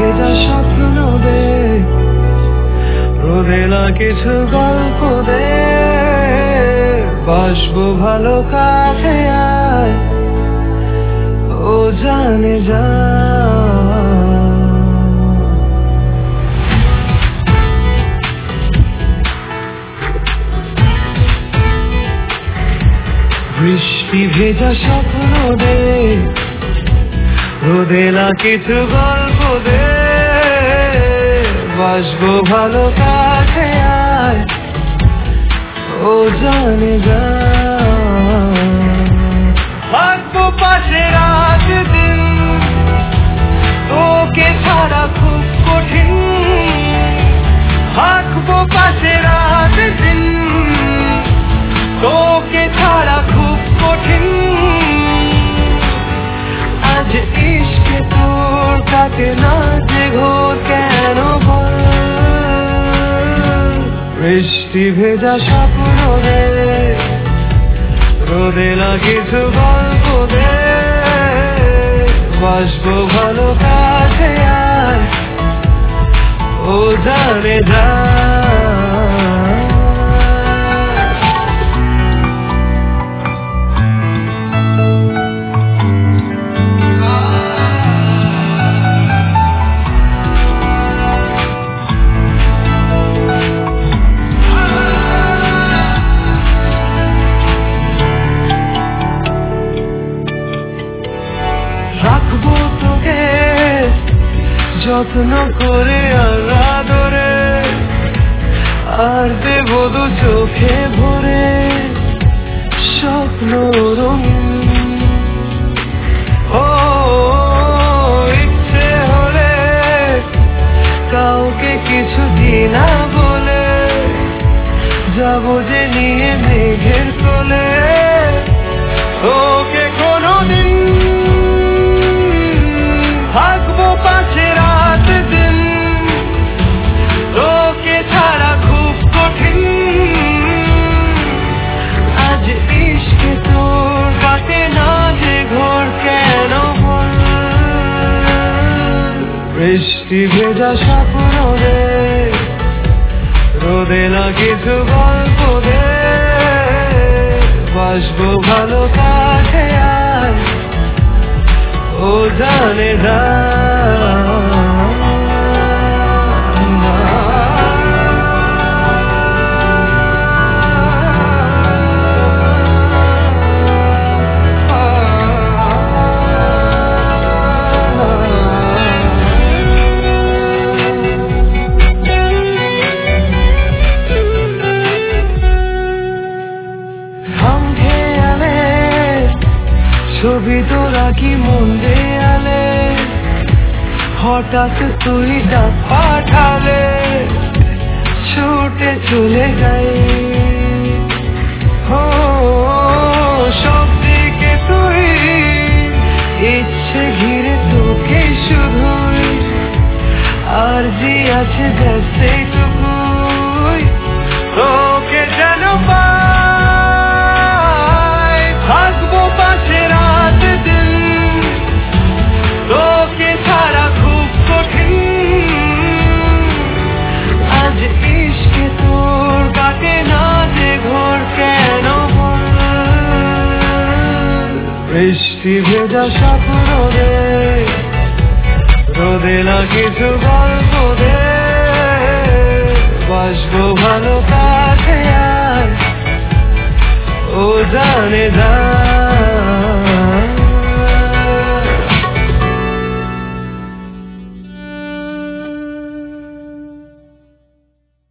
ভেজা স্বপ্ন দে, রোদেলা কিছু গল্প দে, বাসবো ভালো কাছে আয়, ও জানে যা। বৃষ্টি ভেজা স্বপ্ন দে, রোদেলা কিছু গল্প দে, বাসবো ভালো কাছে আয়, ও জানে যা। থাকবো পাশে রাত দিন, তোকে ছাড়া খুব কঠিন। থাকবো পাশে রাত দিন, তোকে ছাড়া খুব কঠিন। আজ ইশকে তোর কাটে না যে ঘোর কেন বল। বৃষ্টি ভেজা স্বপ্ন দে, রোদেলা কিছু গল্প দে, বাসবো ভালো কাছে আয়, ও জানে যা। রাখবো তোকে যত্ন করে আর আদরে, আর দেবো দু চোখে ভরে স্বপ্ন রঙিন। ও ইচ্ছে হলে কাউকে কিছু দিনা বলে, যাবো যে নিয়ে মেঘের কোলে। ওকে কোনোদিন থাকবো পাশে রাত দিন, তোকে ছাড়া খুব কঠিন। আজ ইশকে তোর কাটে না যে ঘোর কেন বল। বৃষ্টি ভেজা স্বপ্ন দে, রোদেলা কিছু গল্প দে, বাসবো ভালো কাছে আয়, ও জানে যা। ছবি তোরা কি মন দেয়ালে, হঠাৎ তুই ডাক পাঠালে, ছুটে চলে যাই। ও সব দিকে তুই, ইচ্ছে ঘিরে তোকে শুধুই, আর জি আছে সেইটুকুই, তোকে যেন পাই। থাকবো পাশে রাত দিন, তোকে ছাড়া খুব কঠিন। আজ ইশকে তোর কাটে না যে ঘোর কেন বল। বৃষ্টি ভেজা স্বপ্ন দে, রোদেলা কিছু গল্প দে, বাসবো ভালো কাছে আয়, ও জানে যা।